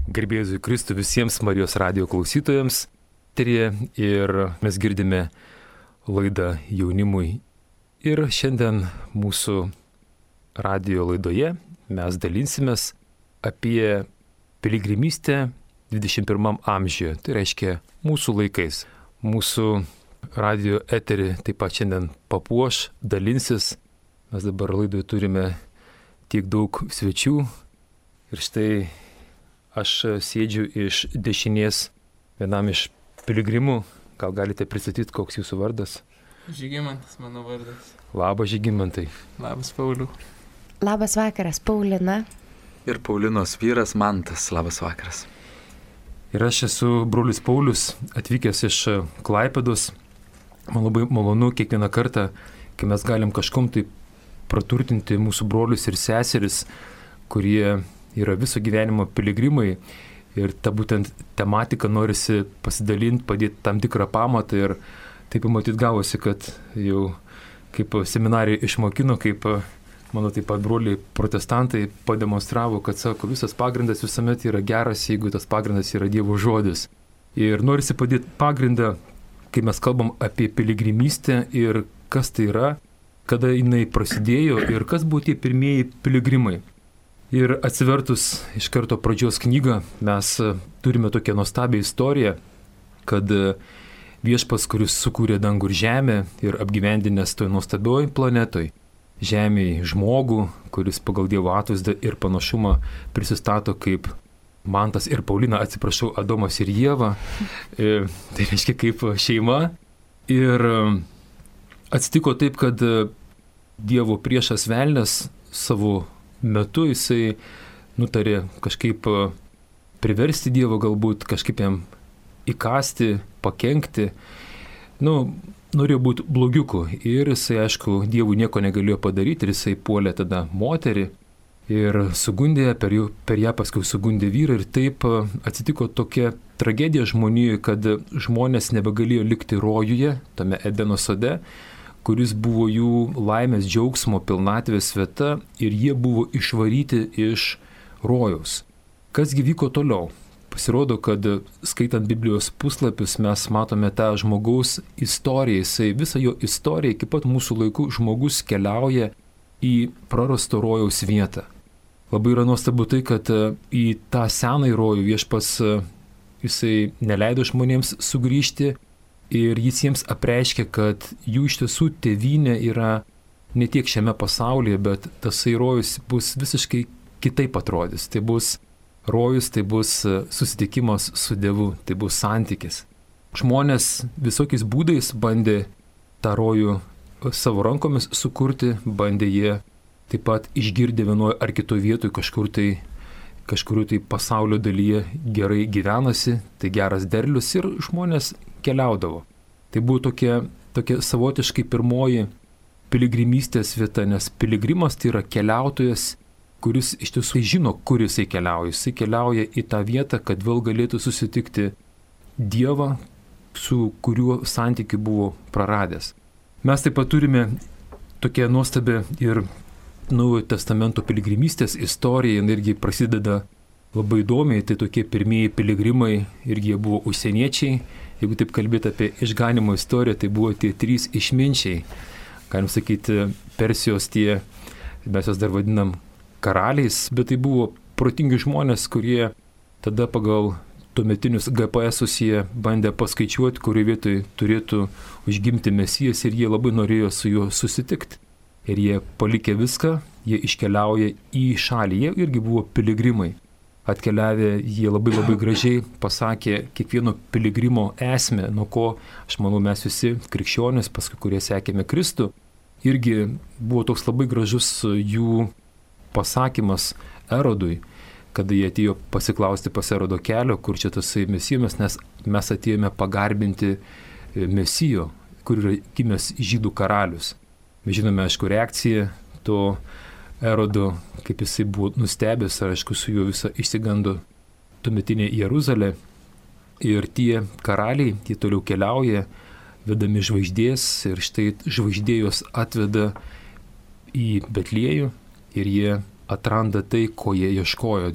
Garbė Jėzui Kristui visiems Marijos radijo klausytojams. Ir mes girdime laidą jaunimui. Ir šiandien mūsų radijo laidoje mes dalinsimės apie piligrimystę 21 amžiuje. Tai reiškia mūsų laikais. Mūsų radijo eterį taip pat šiandien papuoš, dalinsis. Mes dabar laidoje turime tiek daug svečių. Ir štai aš sėdžiu iš dešinės vienam iš piligrimų. Gal galite pristatyti, koks jūsų vardas? Žygimantas mano vardas. Labas, Žygimantai. Labas, Pauliau. Labas vakaras, Paulina. Ir Paulinos vyras Mantas. Labas vakaras. Ir aš esu brolis Paulius, atvykęs iš Klaipėdos. Man labai malonu kiekvieną kartą, kai mes galim kažkom tai praturtinti mūsų brolius ir seseris, kurie yra viso gyvenimo piligrimai. Ir ta būtent tematika norisi pasidalinti, padėti tam tikrą pamatą. Ir taip matyt gavosi, kad jau kaip seminarijai išmokino, kaip mano taip pat broliai protestantai pademonstravo, kad sako, visas pagrindas visuomet yra geras, jeigu tas pagrindas yra Dievo žodis. Ir norisi padėti pagrindą, kai mes kalbam apie piligrimystę ir kas tai yra, kada jinai prasidėjo ir kas buvo tie pirmieji piligrimai. Ir atsivertus iš karto pradžios knygą, mes turime tokią nuostabią istoriją, kad Viešpats, kuris sukūrė dangų ir žemę ir apgyvendinęs toj nuostabioj planetoj, žemėj žmogų, kuris pagal Dievo atvaizdą ir panašumą prisistato kaip Mantas ir Paulina, atsiprašau, Adomas ir Ieva, tai reiškia kaip šeima. Ir atsitiko taip, kad Dievo priešas velnias savo metu jisai nutarė kažkaip priversti Dievą, galbūt kažkaip jam įkasti, pakenkti. Norėjo būti blogiuku ir jisai, aišku, Dievui nieko negalėjo padaryti ir jisai puolė tada moterį ir sugundė, per ją paskui sugundė vyrą ir taip atsitiko tokia tragedija žmonijoje, kad žmonės nebegalėjo likti rojuje, tame Edeno sode, kuris buvo jų laimės, džiaugsmo, pilnatvės vieta ir jie buvo išvaryti iš rojaus. Kasgi vyko toliau? Pasirodo, kad skaitant Biblijos puslapius mes matome tą žmogaus istoriją. Visą jo istoriją iki pat mūsų laikų žmogus keliauja į prarasto rojaus vietą. Labai yra nuostabu tai, kad į tą senąjį rojų Viešpats jisai neleido žmonėms sugrįžti. Ir jis jiems apreiškia, kad jų iš tiesų tėvynė yra ne tiek šiame pasaulyje, bet tasai rojus bus visiškai kitaip atrodys. Tai bus rojus, tai bus susitikimas su Dievu, tai bus santykis. Žmonės visokiais būdais bandė tą rojų savo rankomis sukurti, bandė jie taip pat išgirdę vienoje ar kitoje vietoje kažkur tai pasaulio dalyje gerai gyvenasi, tai geras derlius ir žmonės keliaudavo. Tai buvo tokia savotiškai pirmoji piligrimystės vieta, nes piligrimas tai yra keliautojas, kuris iš tiesų žino, kur jisai keliauja. Jisai keliauja į tą vietą, kad vėl galėtų susitikti Dievą, su kuriuo santykiu buvo praradęs. Mes taip pat turime tokią nuostabią ir Naujojo testamento piligrimystės istorija, irgi prasideda labai įdomiai, tai tokie pirmieji piligrimai irgi jie buvo užsieniečiai. Jeigu taip kalbėti apie išganimo istoriją, tai buvo tie 3 išminčiai. Galim sakyti, Persijos tie, mes juos dar vadinam karaliais, bet tai buvo protingi žmonės, kurie tada pagal tuometinius GPS-us jie bandė paskaičiuoti, kurioje vietoje turėtų užgimti Mesijas ir jie labai norėjo su juo susitikti. Ir jie palikė viską, jie iškeliauja į šalį, jie irgi buvo piligrimai. Atkeliavę jie labai gražiai pasakė kiekvieno piligrimo esmę, nuo ko, aš manau, mes visi krikščionys, paskui kurie sekėme Kristų, irgi buvo toks labai gražus jų pasakymas Erodui, kada jie atėjo pasiklausti pas Erodo kelio, kur čia tasai Mesijomis, nes mes atėjome pagarbinti Mesijo, kur yra gimęs žydų karalius. Mes žinome, aišku, reakciją to Erodo, kaip jisai buvo nustebęs, aišku, su juo visą išsigando tuometinė Jeruzalė. Ir tie karaliai, tie toliau keliauja, vedami žvaigždės, ir štai žvaigždė juos atveda į Betliejų ir jie atranda tai, ko jie ieškojo. Jų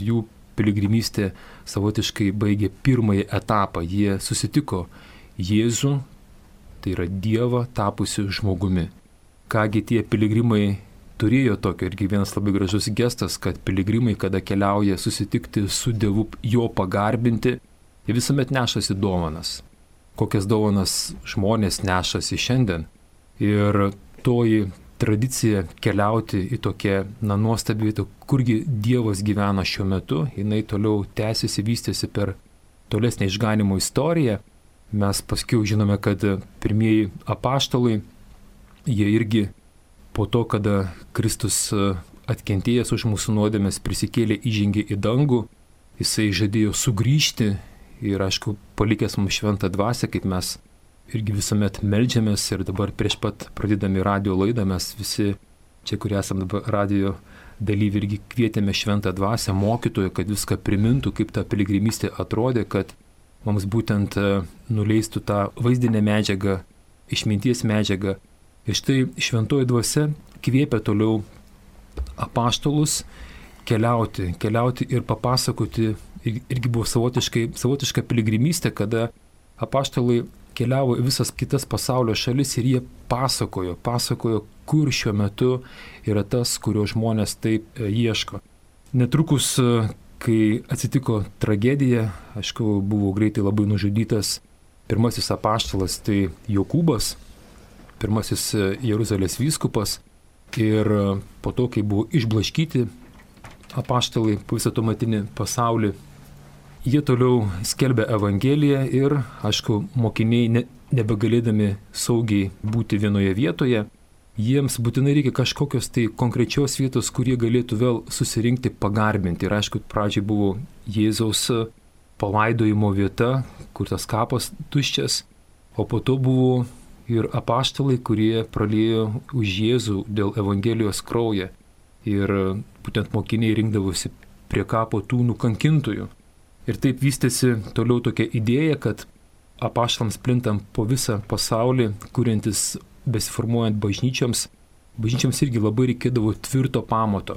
piligrimystė savotiškai baigė pirmąjį etapą. Jie susitiko Jėzų, tai yra Dievą tapusiu žmogumi. Kągi tie piligrimai turėjo tokio, irgi vienas labai gražus gestas, kad piligrimai, kada keliauja susitikti su Dievu, jo pagarbinti, jie visuomet nešasi dovanas. Kokias dovanas žmonės nešasi šiandien. Ir toji tradicija keliauti į tokią nuostabią vietą, kurgi Dievas gyvena šiuo metu, jinai toliau tęsiasi, vystėsi per tolesnę išganimo istoriją. Mes paskiau žinome, kad pirmieji apaštalai, jie irgi po to, kada Kristus atkentėjęs už mūsų nuodėmes prisikėlė, įžengė į dangų, jisai žadėjo sugrįžti ir, aišku, palikęs mums šventą dvasią, kaip mes irgi visuomet meldžiamės ir dabar prieš pat pradėdami radio laidą mes visi čia, kurie esame dabar radio dalyviai, irgi kvietėme šventą dvasią, mokytoją, kad viską primintų, kaip ta piligrimystė atrodė, kad mums būtent nuleistų tą vaizdinę medžiagą, išminties medžiagą. Ir štai šventoji dvasia kviepia toliau apaštalus keliauti ir papasakoti. Irgi buvo savotiška piligrimystė, kada apaštalai keliavo į visas kitas pasaulio šalis ir jie pasakojo, kur šiuo metu yra tas, kurio žmonės taip ieško. Netrukus, kai atsitiko tragedija, aišku, buvo greitai labai nužudytas pirmasis apaštalas, tai Jokūbas, pirmasis Jeruzalės vyskupas, ir po to, kai buvo išblaškyti apaštalai po visą tuometinį pasaulį, jie toliau skelbė Evangeliją ir, aišku, mokiniai nebegalėdami saugiai būti vienoje vietoje, jiems būtinai reikia kažkokios tai konkrečios vietos, kurie galėtų vėl susirinkti, pagarbinti. Ir aišku, pradžiai buvo Jėzaus palaidojimo vieta, kur tas kapas tuščias, o po to buvo ir apaštalai, kurie praliejo už Jėzų dėl Evangelijos kraują. Ir būtent mokiniai rinkdavosi prie kapo tų nukankintųjų. Ir taip vystėsi toliau tokia idėja, kad apaštalams plintant po visą pasaulį, kuriantis, besiformuojant bažnyčiams irgi labai reikėdavo tvirto pamato.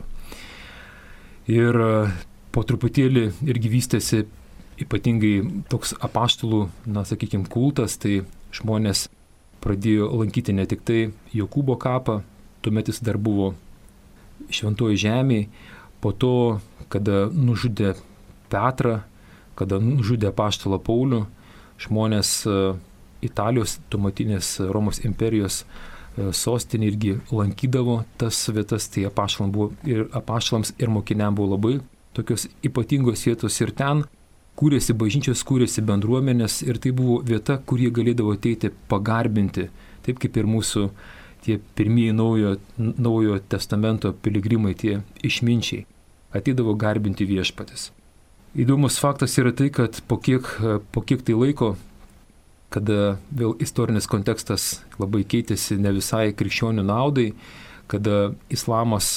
Ir po truputėlį irgi vystėsi ypatingai toks apaštalų, kultas, tai žmonės pradėjo lankyti ne tik tai Jokūbo kapą, tuomet jis dar buvo šventoji žemėje, po to, kada nužudė Petrą, kada nužudė apaštalą Paulių, žmonės Italijos, tuometinės Romos imperijos sostinė irgi lankydavo tas vietas, tai apaštalams ir mokiniams buvo labai tokios ypatingos vietos ir ten kūrėsi bažnyčios, kūrėsi bendruomenės ir tai buvo vieta, kur jie galėdavo ateiti pagarbinti, taip kaip ir mūsų tie pirmieji naujojo testamento piligrimai, tie išminčiai, ateidavo garbinti viešpatis. Įdomus faktas yra tai, kad po kiek tai laiko, kada vėl istorinis kontekstas labai keitėsi ne visai krikščionių naudai, kada islamas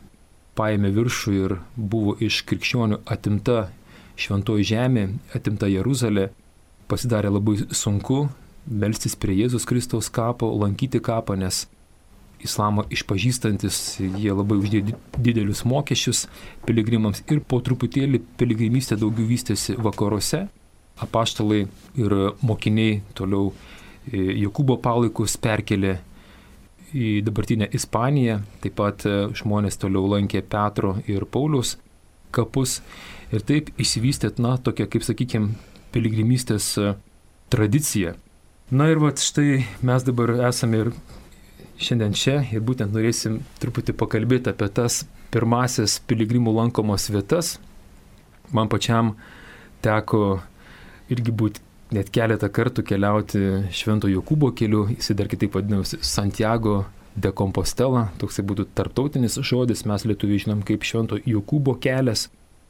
paėmė viršų ir buvo iš krikščionių atimta šventoji žemė, atimta Jeruzalė, pasidarė labai sunku melstis prie Jėzus Kristaus kapo, lankyti kapą, nes islamą išpažįstantis jie labai uždėjo didelius mokesčius piligrimams ir po truputėlį piligrimystė daugiau vystėsi vakaruose. Apaštalai ir mokiniai toliau Jokūbo palaikus perkelė į dabartinę Ispaniją, taip pat žmonės toliau lankė Petro ir Pauliaus kapus ir taip išsivystė, tokia, kaip sakykime, piligrimystės tradicija. Ir štai mes dabar esame ir šiandien čia ir būtent norėsim truputį pakalbėti apie tas pirmasias piligrimų lankomos vietas. Man pačiam teko irgi būti net keletą kartų keliauti Švento Jokūbo keliu, jis dar kitaip vadinasi Santiago de Compostela, toksai būtų tarptautinis žodis, mes lietuviai žinom kaip Švento Jokūbo kelias.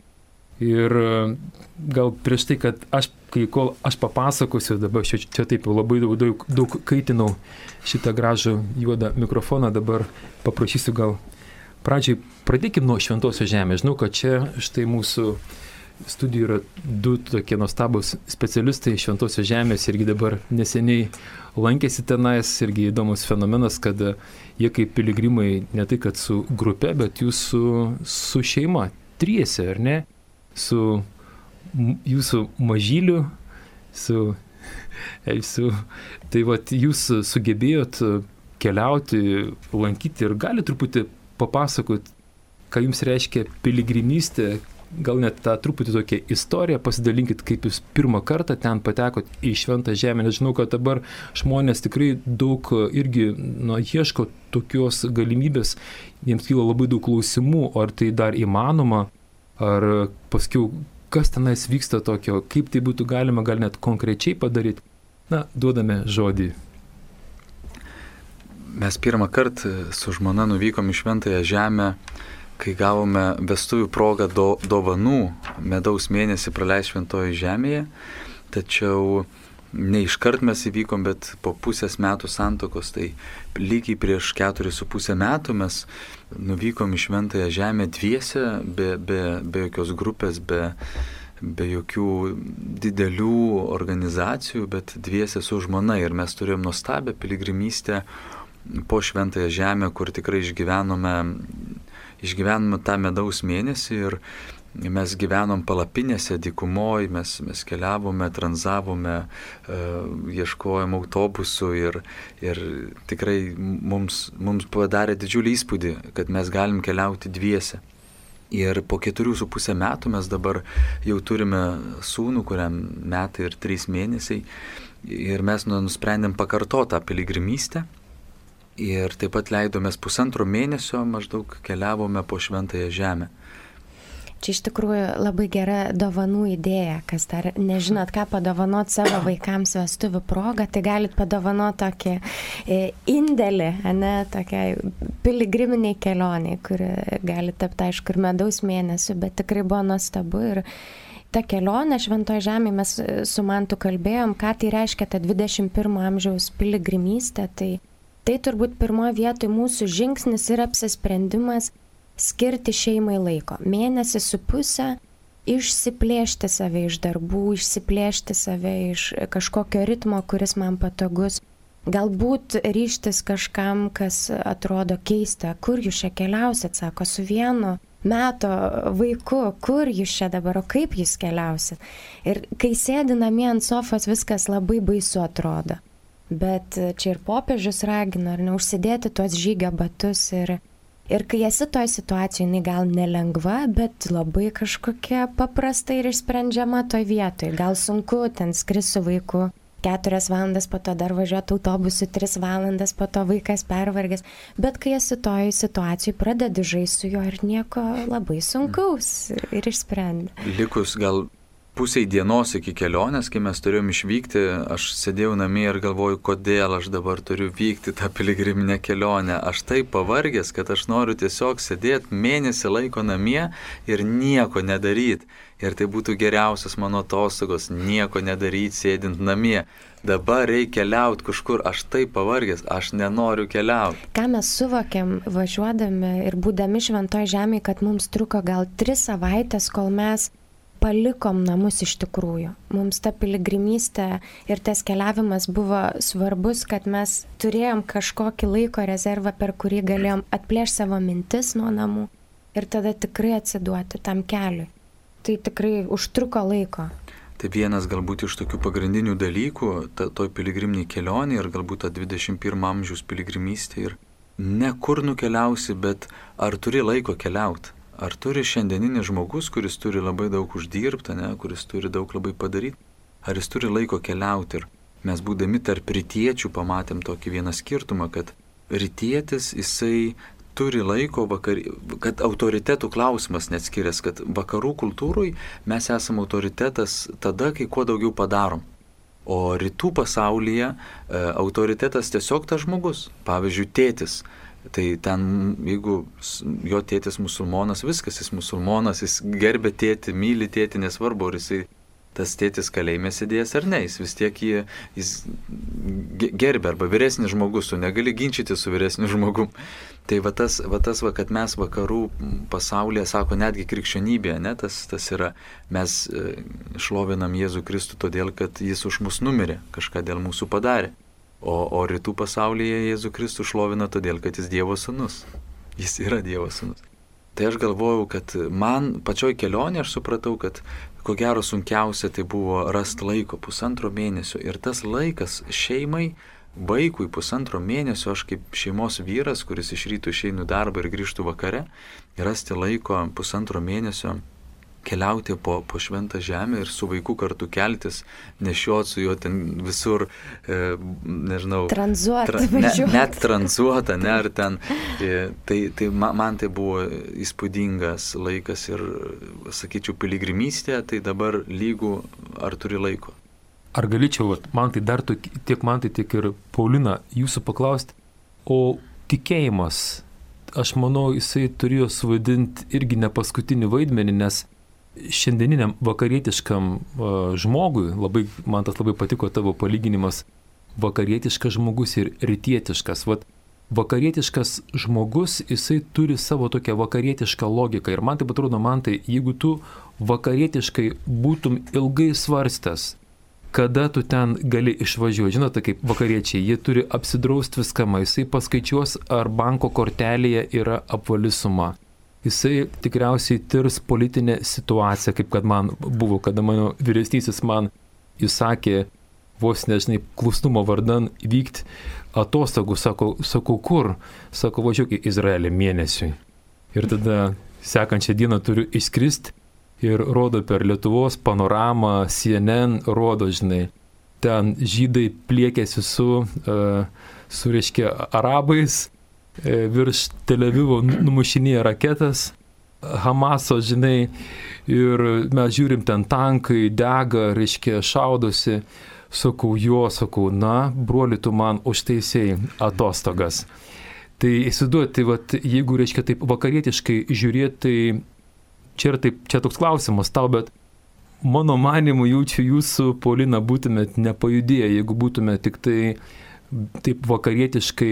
Ir gal prieš tai, kad kol aš papasakosiu, dabar čia taip labai daug kaitinau šitą gražų juodą mikrofoną, dabar paprašysiu gal pradžiai pradėkim nuo Šventosios žemės. Žinau, kad čia štai mūsų studijų yra du tokie nuostabus specialistai Šventosios žemės, irgi dabar neseniai lankėsi tenais, irgi įdomus fenomenas, kad jie kaip piligrimai ne tai, kad su grupe, bet jūs su šeima, triese, ar ne? su jūsų mažyliu, su Elsiu. Tai vat jūs sugebėjot keliauti, lankyti ir gali truputį papasakoti, ką jums reiškia piligrimystė, gal net tą truputį tokią istoriją pasidalinkit, kaip jūs pirmą kartą ten patekot į Šventą Žemę. Nes žinau, kad dabar žmonės tikrai daug irgi ieško tokios galimybės, jiems kyla labai daug klausimų, ar tai dar įmanoma, ar paskiau kas tenais vyksta tokio, kaip tai būtų galima gal net konkrečiai padaryti. Na, duodame žodį. Mes pirmą kartą su žmona nuvykom į Šventąją Žemę, kai gavome vestuvių progą dovanų medaus mėnesį praleisti Šventoje Žemėje, tačiau ne iškart mes įvykom, bet po pusės metų santuokos, tai lygiai prieš 4,5 metų mes nuvykom į Šventąją Žemę dviese, be jokios grupės, be jokių didelių organizacijų, bet dviese su žmona, ir mes turėjom nuostabią piligrimystę po Šventąją Žemę, kur tikrai išgyvenome tą medaus mėnesį, ir mes gyvenom palapinėse, dykumoj, mes keliavome, tranzavome, ieškojom autobusų, ir tikrai mums padarė didžiulį įspūdį, kad mes galim keliauti dviese. Ir po 4,5 metų mes dabar jau turime sūnų, kuriam metai ir 3 mėnesiai, ir mes nusprendėm pakartoti tą piligrimystę. Ir taip pat leidomės 1,5 mėnesio, maždaug keliavome po Šventąją Žemę. Čia iš tikrųjų labai gera dovanų idėja, kas dar nežinot, ką padovanot savo vaikams vestuvių progą, tai galit padovanot tokį indėlį, tokiai piligriminiai kelioniai, kuri gali tapti, aišku, ir medaus mėnesių, bet tikrai buvo nuostabu. Ir ta kelionė Šventoje Žemėje, mes su Mantu kalbėjom, ką tai reiškia ta 21 amžiaus piligrimystė, tai turbūt pirmoje vietoje mūsų žingsnis ir apsisprendimas skirti šeimai laiko. 1,5 mėnesio išsiplėšti save iš darbų, išsiplėšti save iš kažkokio ritmo, kuris man patogus. Galbūt ryžtis kažkam, kas atrodo keista. Kur jūs čia keliausit, sako, su 1 metų vaiku, kur jūs čia dabar, o kaip jūs keliausit? Ir kai sėdi namie ant sofos, viskas labai baisu atrodo. Bet čia ir popiežius ragina, ar neužsidėti tuos žygio batus, ir kai esi toj situacijoje, jinai gal nelengva, bet labai kažkokia paprasta ir išsprendžiama toj vietoj. Gal sunku ten skristi su vaiku 4 valandas, po to dar važiuoti autobusu 3 valandas, po to vaikas pervargęs. Bet kai esi toj situacijoje, pradedi žaisti su juo ir nieko labai sunkaus ir išsprendi. Likus gal pusei dienos iki kelionės, kai mes turėjom išvykti, aš sėdėjau namie ir galvoju, kodėl aš dabar turiu vykti tą piligriminę kelionę. Aš taip pavargęs, kad aš noriu tiesiog sėdėti mėnesį laiko namie ir nieko nedaryti. Ir tai būtų geriausias mano atostogos, nieko nedaryti, sėdint namie. Dabar reikia keliauti kažkur, aš taip pavargęs, aš nenoriu keliauti. Ką mes suvokiam važiuodami ir būdami Šventoje Žemėje, kad mums truko gal 3 savaitės, kol mes palikom namus iš tikrųjų. Mums ta piligrimystė ir tas keliavimas buvo svarbus, kad mes turėjom kažkokį laiko rezervą, per kurį galėjom atplėšti savo mintis nuo namų ir tada tikrai atsiduoti tam keliui. Tai tikrai užtruko laiko. Tai vienas galbūt iš tokių pagrindinių dalykų, toj piligriminiai kelionė ir galbūt ta 21 amžiaus piligrimystė, ir ne kur nukeliausi, bet ar turi laiko keliauti. Ar turi šiandieninis žmogus, kuris turi labai daug uždirbti, kuris turi daug labai padaryti, ar jis turi laiko keliauti. Ir mes būdami tarp rytiečių pamatėm tokį vieną skirtumą, kad rytietis jisai turi laiko, kad autoritetų klausimas net skiriasi, kad vakarų kultūrui mes esame autoritetas tada, kai kuo daugiau padarom. O rytų pasaulyje autoritetas tiesiog tas žmogus, pavyzdžiui, tėtis. Tai ten, jeigu jo tėtis musulmonas, viskas, jis musulmonas, jis gerbė tėtį, myli tėtį, nesvarbu, ar jisai tas tėtis kalėjime sėdėjęs ar ne, jis vis tiek jis gerbė, arba vyresnis žmogus, tu negali ginčyti su vyresniu žmogum. Tai tas, kad mes vakarų pasaulyje, sako netgi krikščionybėje, tas yra, mes šlovinam Jėzų Kristų todėl, kad jis už mus numirė, kažką dėl mūsų padarė. O rytų pasaulyje Jėzų Kristų šlovina todėl, kad jis Dievo sūnus. Jis yra Dievo sūnus. Tai aš galvojau, kad man pačioj kelionė aš supratau, kad ko gero sunkiausia tai buvo rasti laiko 1,5 mėnesio. Ir tas laikas šeimai, vaikui 1,5 mėnesio, aš kaip šeimos vyras, kuris iš ryto išeinu į darbą ir grįžtu vakare, rasti laiko 1,5 mėnesio keliauti po šventą žemę ir su vaiku kartu keltis, nešioti su juo ten visur, nežinau, net tranzuota, ne, ar ten. Tai man tai buvo įspūdingas laikas ir, sakyčiau, piligrimystė, tai dabar lygų, ar turi laiko. Ar galėčiau, man tai dar tiek man tai, tiek ir Paulina, jūsų paklausti, o tikėjimas, aš manau, jisai turėjo suvaidinti irgi ne paskutinį vaidmenį, nes šiandieniniam vakarietiškam žmogui, man tas labai patiko tavo palyginimas, vakarietiškas žmogus ir rytietiškas. Vakarietiškas žmogus, jisai turi savo tokią vakarietišką logiką. Ir man taip atrodo, jeigu tu vakarietiškai būtum ilgai svarstęs, kada tu ten gali išvažiuoti. Žinote, kaip vakariečiai, jie turi apsidrausti viską, jisai paskaičiuos, ar banko kortelėje yra apvali suma. Jisai tikriausiai tirs politinę situaciją, kaip kad man buvo, kada mano vyresnysis man įsakė, vos nežinai, klusnumo vardan vykti atostogų. Sakau, kur? Sako, važiuok į Izraelį mėnesiui. Ir tada sekančią dieną turiu išskristi ir rodo per Lietuvos panoramą, CNN, rodo, žinai, ten žydai pliekėsi su reiškia, arabais, virš Tel Avivo numušinėja raketas, Hamaso, žinai, ir mes žiūrim, ten tankai dega, reiškia, šaudosi. Sakau, na, broli, tu man užteisėjai atostogas. Tai įsiduoti, jeigu, reiškia, taip vakarietiškai žiūrėti, tai čia toks klausimas tau, bet mano manimu jaučiu jūsų, Paulina, būtumėt nepajudėję, jeigu būtumėt tik tai taip vakarietiškai,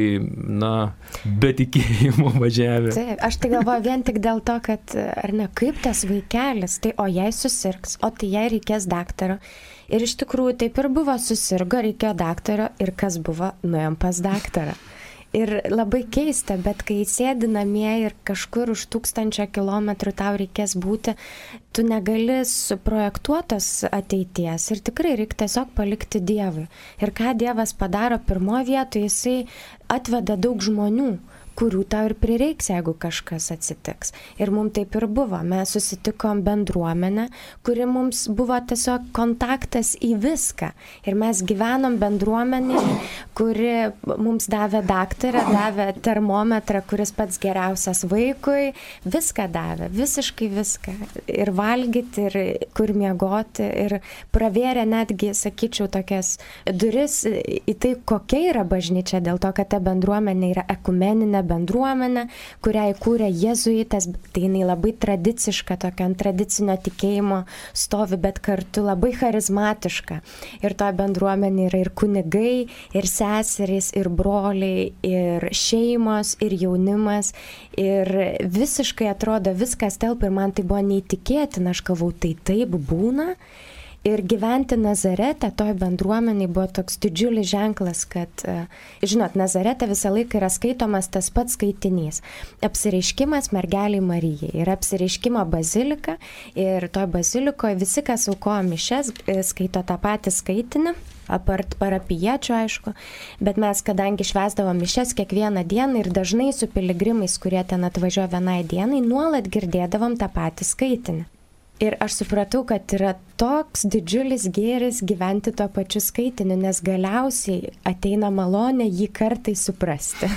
be tikėjimo važiavę. Taip, aš tai galvoju vien tik dėl to, kad, ar ne, kaip tas vaikelis, tai o jei susirgs, o tai jei reikės daktaro. Ir iš tikrųjų taip ir buvo, susirgo, reikėjo daktaro ir kas buvo, nuėjom pas daktarą. Ir labai keista, bet kai sėdi namie ir kažkur už 1000 kilometrų tau reikės būti, tu negali suprojektuotos ateities ir tikrai reikia tiesiog palikti Dievui. Ir ką Dievas padaro pirmoje vietoje, jisai atveda daug žmonių, kurių tau ir prireiks, jeigu kažkas atsitiks. Ir mums taip ir buvo. Mes susitikom bendruomenę, kuri mums buvo tiesiog kontaktas į viską. Ir mes gyvenom bendruomenį, kuri mums davė daktarą, davė termometrą, kuris pats geriausias vaikui. Viską davė, visiškai viską. Ir valgyti, ir kur miegoti. Ir pravėrė netgi, sakyčiau, tokias duris į tai, kokia yra bažnyčia, dėl to, kad ta bendruomenė yra ekumeninė bendruomenė, kurią įkūrė jėzuitas, tai jinai labai tradiciška, tokia ant tradicinio tikėjimo stovi, bet kartu labai charizmatiška. Ir to bendruomenė yra ir kunigai, ir seserys, ir broliai, ir šeimos, ir jaunimas. Ir visiškai atrodo viskas telpa ir man tai buvo neįtikėtina, aš galvau, tai taip būna. Ir gyventi Nazarete, toj bendruomeniai buvo toks didžiulis ženklas, kad, žinot, Nazarete visą laiką yra skaitomas tas pats skaitinys. Apsireiškimas mergeliai Marijai. Yra apsireiškimo bazilika ir toj bazilikoje visi, kas aukojo mišes, skaito tą patį skaitinį. Apart parapijiečių, aišku, bet mes, kadangi švęsdavom mišes kiekvieną dieną ir dažnai su piligrimais, kurie ten atvažiuoja vienai dienai, nuolat girdėdavom tą patį skaitinį. Ir aš supratau, kad yra toks didžiulis gėris gyventi tuo pačiu skaitiniu, nes galiausiai ateina malonė jį kartais suprasti.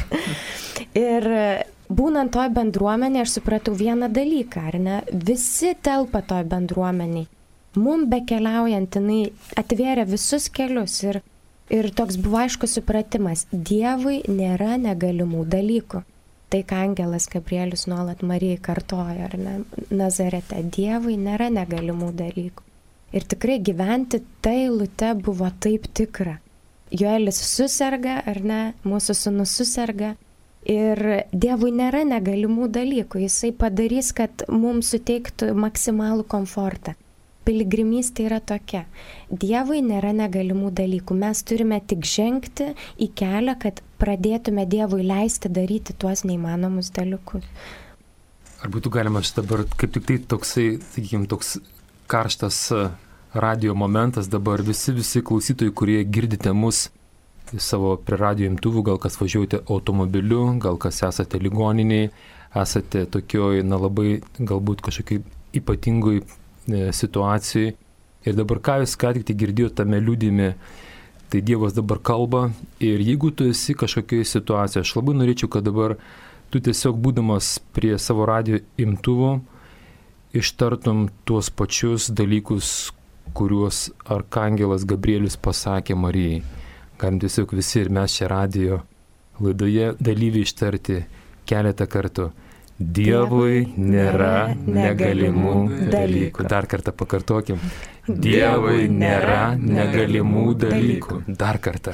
Ir būnant toj bendruomenė, aš supratau vieną dalyką, ar ne? Visi telpa toj bendruomeniai. Mums bekeliaujant, jinai atvėrė visus kelius ir toks buvo aiškus supratimas. Dievui nėra negalimų dalykų. Tai, ką angelas Gabrielius nuolat Marijai kartoja, ar ne, Nazarete, Dievui nėra negalimų dalykų. Ir tikrai gyventi ta eilute buvo taip tikra. Joelis suserga, ar ne, mūsų sūnus suserga. Ir Dievui nėra negalimų dalykų. Jisai padarys, kad mums suteiktų maksimalų komfortą. Piligrimystė yra tokia. Dievui nėra negalimų dalykų. Mes turime tik žengti į kelią, kad pradėtume Dievui leisti daryti tuos neįmanomus dalykus. Ar būtų galima dabar, kaip tik tai toksai, sakykime, toks karštas radio momentas dabar, visi klausytojai, kurie girdite mus savo prie radio imtuvų, gal kas važiuojate automobiliu, gal kas esate ligoniniai, esate tokioj, labai galbūt kažkokiai ypatingoj situacijai. Ir dabar ką jūs ką tik tai girdėjote tame liudijime, tai Dievas dabar kalba. Ir jeigu tu esi kažkokioje situacijoje, aš labai norėčiau, kad dabar tu tiesiog būdamas prie savo radio imtuvo ištartum tuos pačius dalykus, kuriuos arkangelas Gabrielius pasakė Marijai. Galim tiesiog visi ir mes čia radio laidoje dalyviai ištarti keletą kartų. Dievui nėra negalimų dalykų. Dar kartą pakartokim. Dievui nėra negalimų dalykų. Dar kartą.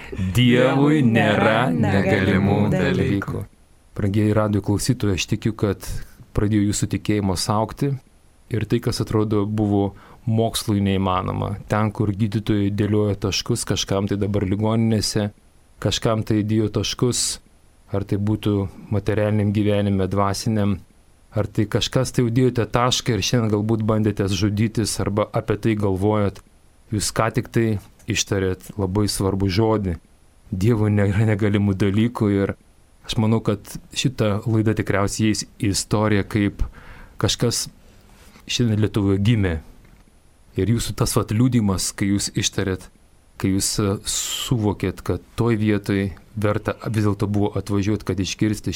Dievui nėra negalimų dalykų. Brangieji radio klausytojai, aš tikiu, kad pradėjo jūsų tikėjimas augti ir tai, kas atrodo buvo mokslui neįmanoma. Ten, kur gydytojai dėlioja taškus, kažkam tai dabar ligoninėse, kažkam tai dėjo taškus, ar tai būtų materialiniam gyvenime, dvasiniam, ar tai kažkas tai dėjote tašką ir šiandien galbūt bandėte žudytis arba apie tai galvojat. Jūs ką tik tai ištarėt labai svarbų žodį. Dievui nėra negalimų dalykų ir aš manau, kad šitą laidą tikriausiai įeis į istoriją, kaip kažkas šiandien Lietuvoje gimė. Ir jūsų tas liudijimas, kai jūs ištarėt, kai jūs suvokėt, kad toj vietoj verta vis dėlto buvo atvažiuoti, kad išgirsti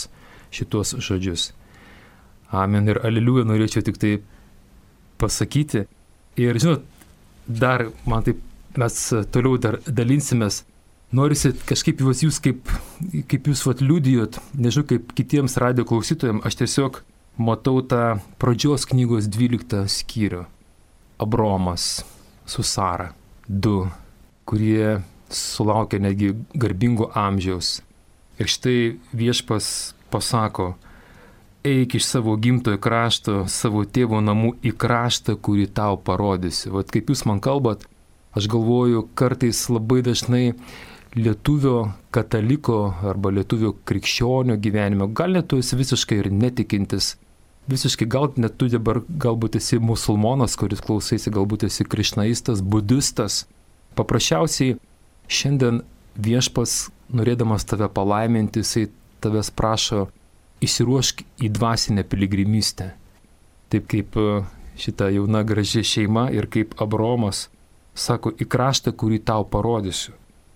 šitos žodžius. Amen ir aleliuja norėčiau tik tai pasakyti. Ir žinot, dar man taip, mes toliau dar dalinsimės. Norisi kažkaip jūs kaip jūs liudijot, nežinau, kaip kitiems radio klausytojams, aš tiesiog matau tą pradžios knygos 12 skyrių. Abraomas su Sara, 2, kurie sulaukė netgi garbingo amžiaus. Ir štai Viešpas pasako, eik iš savo gimtojo krašto, savo tėvo namų į kraštą, kurį tau parodysiu. Vat kaip jūs man kalbat, aš galvoju, kartais labai dažnai lietuvio kataliko arba lietuvio krikščionio gyvenime, gal net tu esi visiškai ir netikintis, visiškai gal net tu dabar galbūt esi musulmonas, kuris klausaisi, galbūt esi krišnaistas, budistas. Paprasčiausiai šiandien Viešpas, norėdamas tave palaiminti, jisai tavęs prašo, išsiruošk į dvasinę piligrimystę. Taip kaip šita jauna graži šeima ir kaip Abraomas sako, į kraštą, kurį tau parodysiu.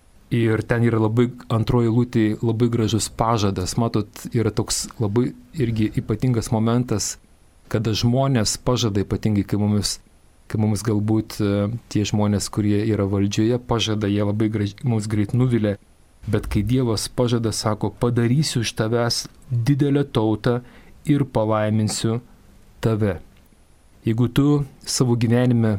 Ir ten yra labai antroji eilutė, labai gražus pažadas. Matot, yra toks labai irgi ypatingas momentas, kada žmonės pažada, ypatingai kai mums galbūt tie žmonės, kurie yra valdžioje, pažada, jie labai mums greit nuvilia. Bet kai Dievas pažada, sako, padarysiu iš tavęs didelę tautą ir palaiminsiu tave. Jeigu tu savo gyvenime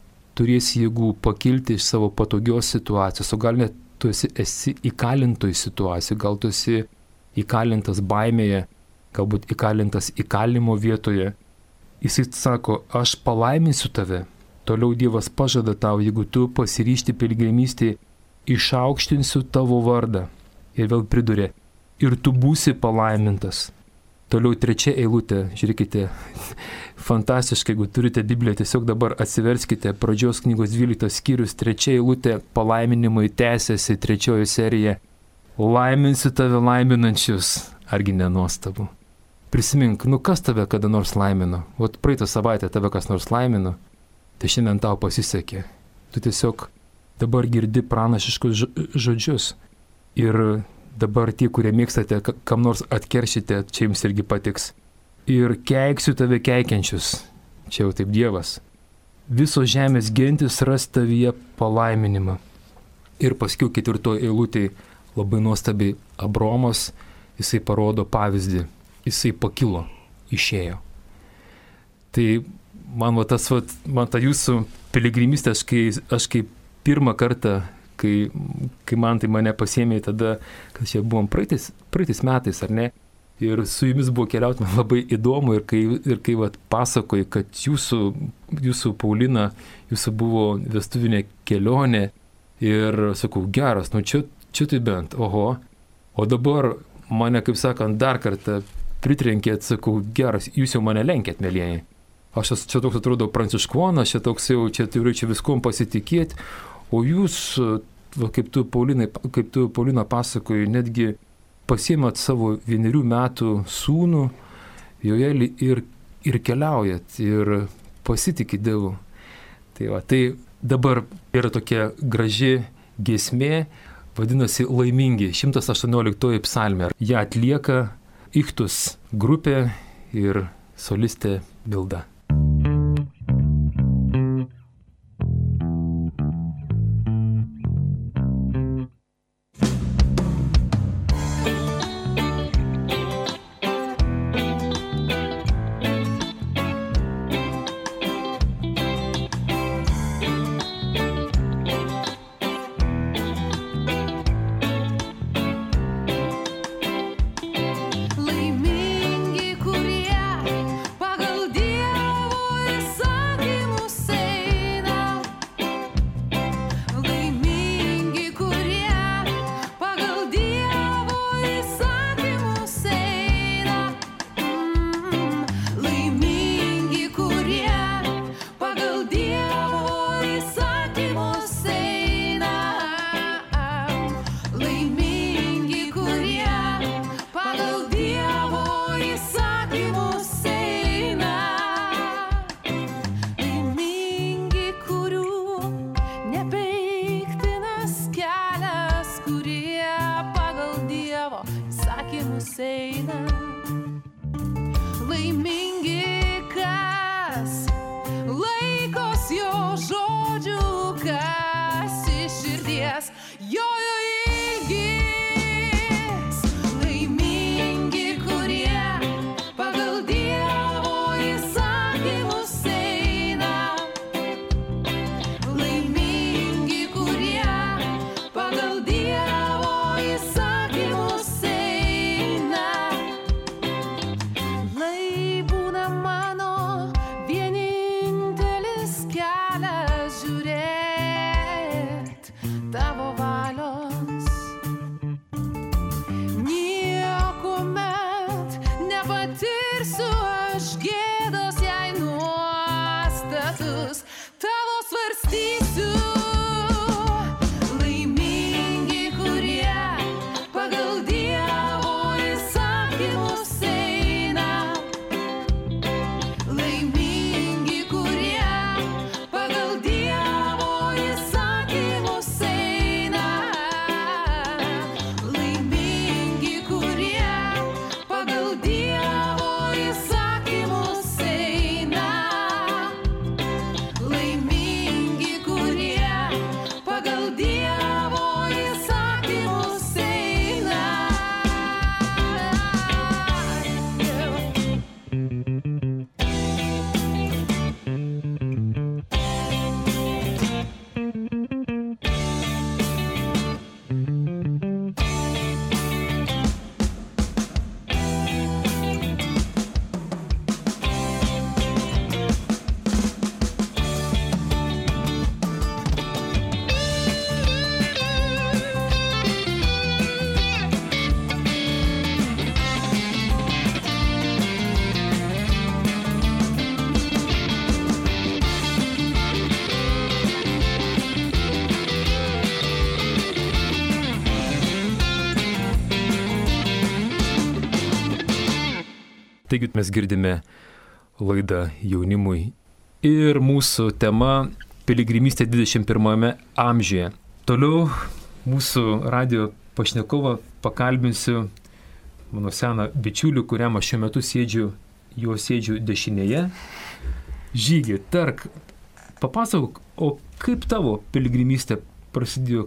turėsi jėgų pakilti iš savo patogios situacijos, o gal net tu esi įkalintoj situacijoj, gal tu esi įkalintas baimėje, galbūt įkalintas įkalinimo vietoje. Jisai sako, aš palaiminsiu tave. Toliau Dievas pažada tau, jeigu tu pasiryžti piligrimystėje, išaukštinsiu tavo vardą. Ir vėl pridurė, ir tu būsi palaimintas. Toliau 3 eilutė, žiūrėkite, fantastiškai, jeigu turite Bibliją, tiesiog dabar atsiverskite pradžios knygos 12 skyrius, 3 eilutė, palaiminimai tęsiasi, 3 serija. Laiminsiu tave laiminančius, argi nenuostabu. Prisimink, kas tave kada nors laimino? Vat praeitą savaitę tave kas nors laimino, tai šiandien tau pasisekė. Tu tiesiog dabar girdi pranašiškus žodžius. Ir dabar tie, kurie mėgstate, kam nors atkeršite, čia jums irgi patiks. Ir keiksiu tave keikiančius. Čia jau taip Dievas. Visos žemės gentis ras tavyje palaiminimą. Ir paskui 4 eilutėje labai nuostabiai Abraomas, jisai parodo pavyzdį. Jisai pakilo, išėjo. Tai man ta jūsų piligrimystė, aš kaip pirmą kartą, kai man tai mane pasiėmė tada, kad čia buvom praeitais metais, ar ne? Ir su jumis buvo keliauti, man labai įdomu ir kai pasakoju, kad jūsų Paulina, jūsų buvo vestuvinė kelionė ir sakau, geras, čia tai bent, oho. O dabar mane, kaip sakant, dar kartą pritrenkėt, sakau, geras, jūs jau mane lenkėt, mėlyjeji. Aš čia toks atrodo pranciškonas, čia toks jau, čia turiu čia viskom pasitikėti, o jūs, kaip tu, Paulina, pasakoji, netgi pasiimat savo 1 metų sūnų, Joelį ir keliaujat, ir pasitikit Dievu. Tai dabar yra tokia graži giesmė, vadinasi Laimingi, 118 psalmė. Ja atlieka Ichtus grupė ir solistė Milda. Taigi mes girdime laidą jaunimui ir mūsų tema piligrimystė 21 amžiuje. Toliau mūsų radio pašnekovą pakalbinsiu mano seną bičiulį, kuriam aš šiuo metu sėdžiu dešinėje. Žygi, tark, papasakok, o kaip tavo piligrimystė prasidėjo?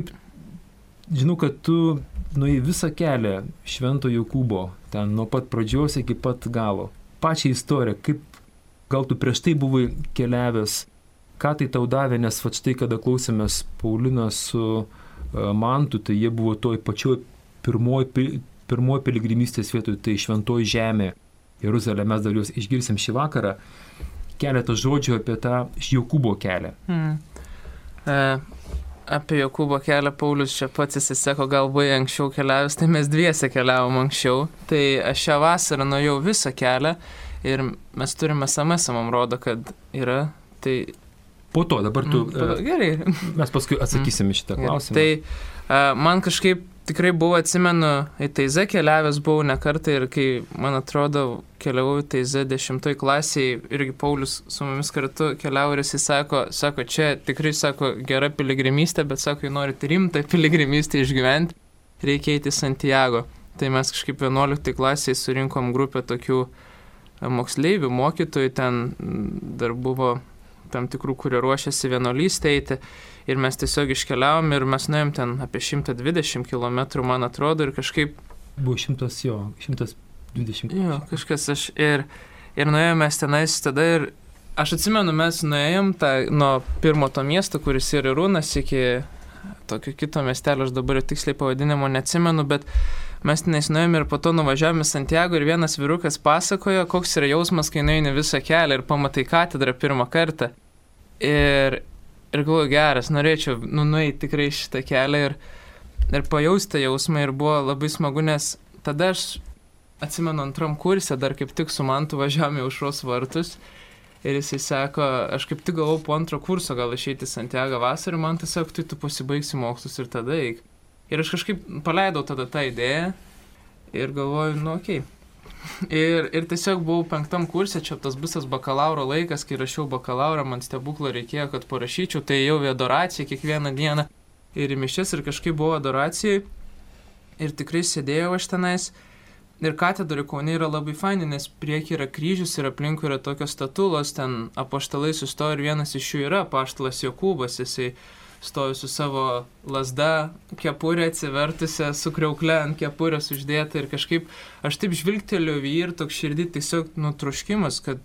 Žinau, kad tu nuėjai visą kelią Švento Jokūbo, ten nuo pat pradžios iki pat galo. Pačią istoriją, kaip gal tu prieš tai buvai keliavęs, ką tai tau davė, nes štai kada klausėmės Pauliną su Mantu, tai jie buvo toj pačioj pirmoji piligrimystės vietoj, tai Šventoji Žemė, Jeruzalė. Mes dar juos išgirsim šį vakarą. Keletą žodžių apie tą Jokūbo kelią. apie Jokūbo kelią Paulius čia pats įsiseko, gal buvai anksčiau keliavęs, tai mes dviese keliavom anksčiau. Tai aš šią vasarą nuėjau visą kelią ir mes turime SMS, man rodo, kad yra. Tai... Po to dabar tu... Gerai. Mes paskui atsakysim į šitą klausimą. Tai man kažkaip tikrai buvo, atsimenu, į Taizę keliavęs buvau ne kartą ir kai, man atrodo, keliavau į Taizę 10 klasėje, irgi Paulius su mumis kartu keliavo ir jis sako, čia tikrai, gera piligrimystė, bet jei norite rimtą piligrimystę išgyventi, reikia eiti į Santiago. Tai mes kažkaip 11 klasėje surinkom grupę tokių moksleivių, mokytojų, ten dar buvo tam tikrų, kurie ruošiasi vienuolystę eiti. Ir mes tiesiog iškeliavom ir mes nuėjom ten apie 120 km, man atrodo, ir kažkaip... Buvo 120 km. Jo, kažkas aš... Ir nuėjom mes tenais tada ir... Aš atsimenu, mes nuėjom nuo pirmo to miesto, kuris yra Rūnas, iki tokio kito miestelio, aš dabar tiksliai pavadinimo neatsimenu, bet mes tenais nuėjom ir po to nuvažiavome į Santiago ir vienas vyrukas pasakojo, koks yra jausmas, kai nueini visą kelią ir pamatai katedrą pirmą kartą. Ir galvoju, geras, norėčiau nueiti tikrai šitą kelią ir pajausti tą jausmą ir buvo labai smagu, nes tada aš atsimenu antram kurse, dar kaip tik su Mantu važiavome į Aušros vartus ir jisai sako, aš kaip tik galvojau po antro kurso gal išeiti į Santiago vasarą, man tas sako, tu pasibaigsi mokslus ir tada eik. Ir aš kažkaip paleidau tada tą idėją ir galvoju, okei. Ir tiesiog buvau 5 kurse, čia tas visas bakalauro laikas, kai rašiau bakalaurą, man stebuklo reikėjo, kad parašyčiau, tai jau į adoraciją kiekvieną dieną ir į mišias ir kažkaip buvo adoracijai ir tikrai sėdėjau aš tenais ir katedra Kaune yra labai faini, nes prieki yra kryžius ir aplinkui yra tokios statulos, ten apaštalai sustojo ir vienas iš jų yra apaštalas Jokūbas, jisai stoju su savo lazda, kepurė atsivertusią, su kriaukle ant kepurės uždėta ir kažkaip aš taip žvilgteliu į jį ir toks širdį tiesiog troškimas, kad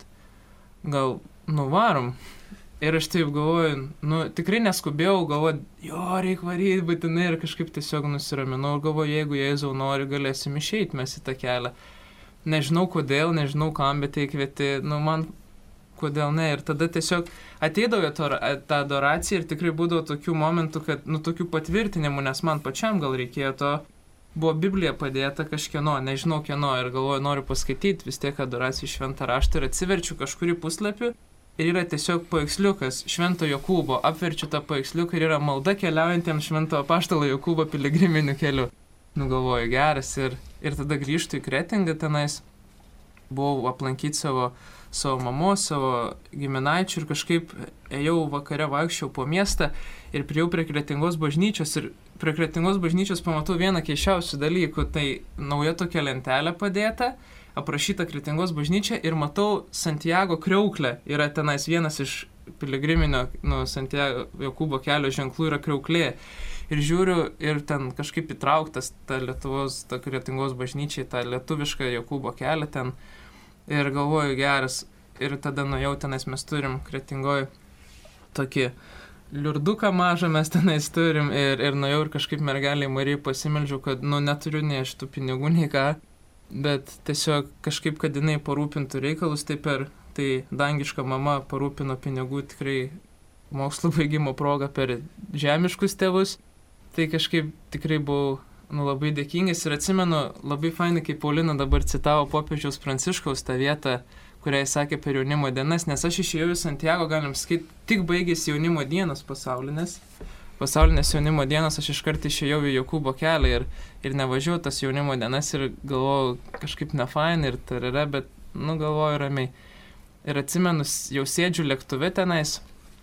gal nuvarom. Ir aš taip galvoju, tikrai neskubėjau, galvoju, reikia varyti būtinai ir kažkaip tiesiog nusiraminau ir galvoju, jeigu Jėzau nori, galėsim išeiti mes į tą kelią. Nežinau kodėl, nežinau kam, bet tai kvieti, man kodėl ne. Ir tada tiesiog ateidavo tą adoraciją ir tikrai būdavo tokių momentų, kad, tokių patvirtinimų, nes man pačiam gal reikėjo to, buvo Biblija padėta kažkieno, nežinau kieno, ir galvoju, noriu paskaityti vis tiek adoraciją šventą raštą ir atsiverčiu kažkurį puslapį ir yra tiesiog paveiksliukas Švento Jokūbo, apverčiu tą paveiksliuką ir yra malda keliaujantiems Švento apaštalo Jokūbo piligriminiu keliu. Galvoju, geras ir tada grįžtu į Kretingą tenais, buvau aplankyti savo mamos, savo giminaičių ir kažkaip ėjau vakare vaikščiau po miestą ir priėjau prie Kretingos bažnyčios ir prie Kretingos bažnyčios pamatau vieną keisčiausių dalykų, tai nauja tokia lentelė padėta, aprašyta Kretingos bažnyčia ir matau Santiago kriauklę, yra tenais vienas iš piligriminio Santiago Jokūbo kelio ženklų yra kriauklė ir žiūriu ir ten kažkaip įtrauktas ta Kretingos bažnyčiai, ta lietuviška Jokūbo kelią ten. Ir galvoju, geras. Ir tada nuėjau tenais, mes turim Kretingoj tokį liurduką mažą, mes tenais turim. Ir nuėjau ir kažkaip mergeliai Marijai pasimeldžiau, kad neturiu nei šitų pinigų, nei ką. Bet tiesiog kažkaip, kad jinai parūpintų reikalus, tai dangiška mama parūpino pinigų tikrai mokslo baigimo progą per žemiškus tėvus. Tai kažkaip tikrai buvau labai dėkingas ir atsimenu labai fainai, kaip Paulina dabar citavo popiežiaus Pranciškaus tą vietą, kurią jis sakė per jaunimo dienas, nes aš išėjau į Santiago, galim sakyti, tik baigėsi jaunimo dienos pasaulinės jaunimo dienos, aš iškart išėjau į Jokūbo kelią ir nevažiuoju tas jaunimo dienas ir galvojau kažkaip nefainai ir taryra, bet galvoju ramiai. Ir atsimenu, jau sėdžiu lėktuve tenais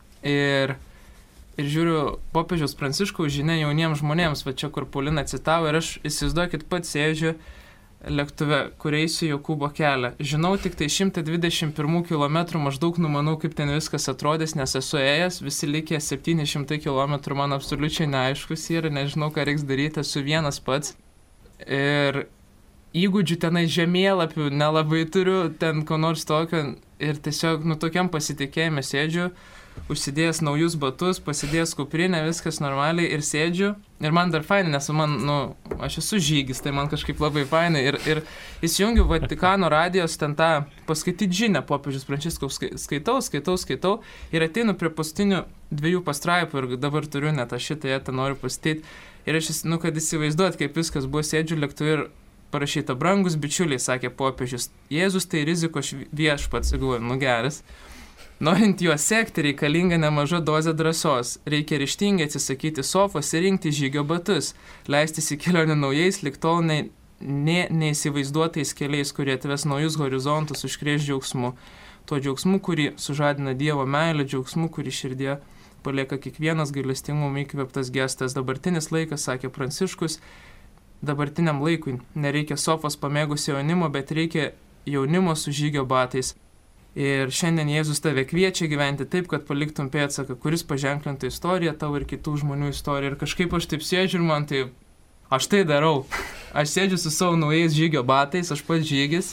ir žiūriu popiežiaus Pranciškaus žinia jauniems žmonėms, va čia kur Paulina citavo ir aš įsivaizduokit pats sėdžiu lėktuve, kur eisiu Jokūbo kelią. Žinau tik tai 121 km maždaug numanau, kaip ten viskas atrodys, nes esu ėjęs, visi likę 700 km man absoliučiai neaiškus yra, nežinau, ką reiks daryti, esu vienas pats. Ir įgūdžių tenai žemėlapių nelabai turiu, ten ko nors tokio. ir tiesiog, tokiam pasitikėjime sėdžiu, užsidėjęs naujus batus, pasidėjęs kuprinę, viskas normaliai ir sėdžiu. Ir man dar fainai, nes aš esu žygis, tai man kažkaip labai fainai. Ir įsijungiu Vatikano radijos ten tą paskaityti žinią popiežius Pranciškaus, skaitau ir ateinu prie paskutinių 2 pastraipų ir dabar turiu net šitą jetą noriu paskaityti. Ir aš, kad įsivaizduot, kaip viskas buvo, sėdžiu lėktuve ir parašyta, brangus bičiuliai, sakė popiežius, Jėzus tai rizikos viešpats, galvoju, geras. Norint juos sekti, reikalinga nemaža dozė drąsos. Reikia ryžtingai atsisakyti sofos ir rinkti žygio batus, leistis į kelionę naujais, lig tol neįsivaizduotais keliais, kurie atves naujus horizontus, užkrės džiaugsmu. Tuo džiaugsmu, kurį sužadina Dievo meilė, džiaugsmu, kurį širdie palieka kiekvienas gailestingumo įkvėptas gestas. Dabartinis laikas, sakė Pranciškus, dabartiniam laikui nereikia sofos pamėgusio jaunimo, bet reikia jaunimo su žygio batais. Ir šiandien Jėzus tave kviečia gyventi taip, kad paliktum pėdsaką, kuris paženklintų istoriją, tavo ir kitų žmonių istoriją. Ir kažkaip aš taip sėdžiu ir man tai, aš tai darau. Aš sėdžiu su savo naujais žygio batais, aš pats žygis.